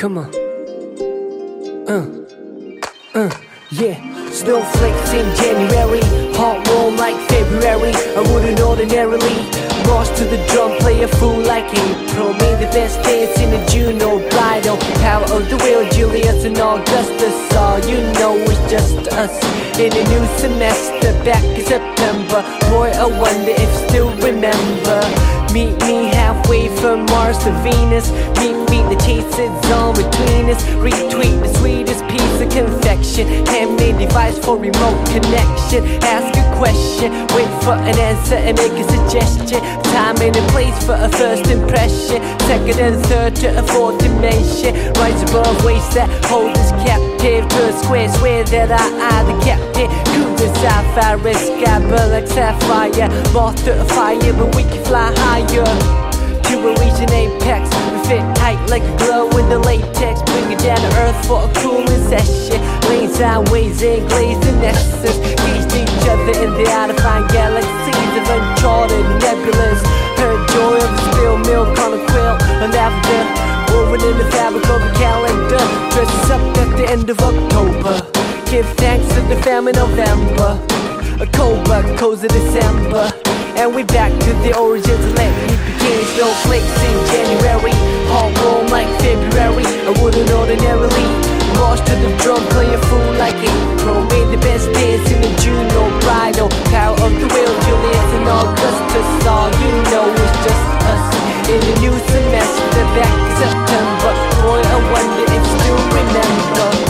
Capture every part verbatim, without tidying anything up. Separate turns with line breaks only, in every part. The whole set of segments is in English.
Come on. Uh, uh, yeah. Snowflakes in January, hot warm like February. I wouldn't ordinarily rush to the drum, play a fool like April. Made the best dance in the June or bridal. Power of the wheel, Julius and Augustus. All you know it's just us in a new semester, back in September. Boy, I wonder if still remember. Meet me halfway from Mars to Venus. Meet me, the chase is on between us. Retweet the sweetest piece of confection. Handmade device for remote connection. Ask a question, wait for an answer and make a suggestion. Time and a place for a first impression. Second and third to a fourth dimension. Rise above ways that hold us captive to a square, swear that I are the captain. Cool the sapphire, sky burn like sapphire. Moth to a fire, but we can fly higher to a reach an apex. We fit tight like a glow in the latex. Bring it down to earth for a cooling session. Lane sideways and glazed in essence. Gaze each other in the out-of-fine galaxies of uncharted nebulas. Heard joy of the spilled milk on a quilt of lavender. Woven in the fabric of a calendar. Dresses up at the end of October. Give thanks to the famine November. A cold but cozy December. And we back to the origins. Let me begin. Snowflakes in January, hot warm like February. I wouldn't ordinarily rush to the drum, play a fool like April. Made the best dance in the June or bridal. Power of the wheel, Julius and Augustus. All you know is just us in the new semester, back in September. Boy, I wonder if still remember.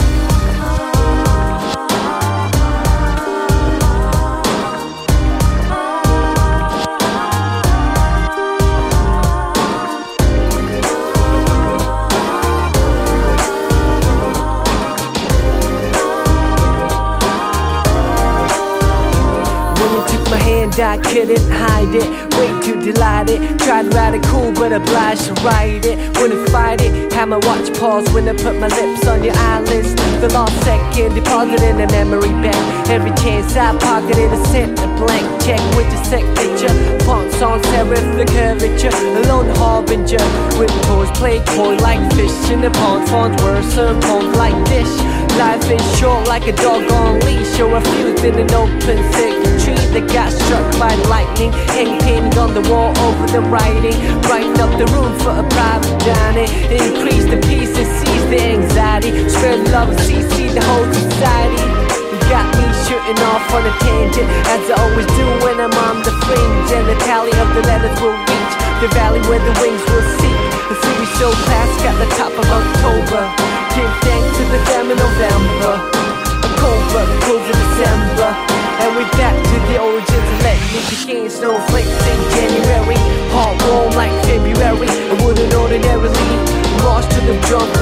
I couldn't hide it, way too delighted. Tried to ride it cool, but obliged to ride it. Wouldn't fight it, had my watch pause when I put my lips on your eyelids. The lost second, deposited in a memory bank. Every chance I pocketed, I sent a blank check with your signature. Fonts on serif, the curvature, a lone harbinger. With toys, play coy like fish in the pond. Fonts were served poems like dish. Life is short like a dog on leash, or a fuse in an open sick tree that got struck by lightning. Hang painting on the wall over the writing. Brighten up the room for a private dining. Increase the peace and seize the anxiety. Spread love and see, see the whole society. You got me shooting off on a tangent, as I always do when I'm on the fringe. And the tally of the letters will reach the valley where the wings will seek. The city show class got the top of October. Give thanks to the famine November. A cold but close of December. And we back to the origins and let me begin. Snowflakes in January, hot warm like February. I wouldn't ordinarily rush to the drum.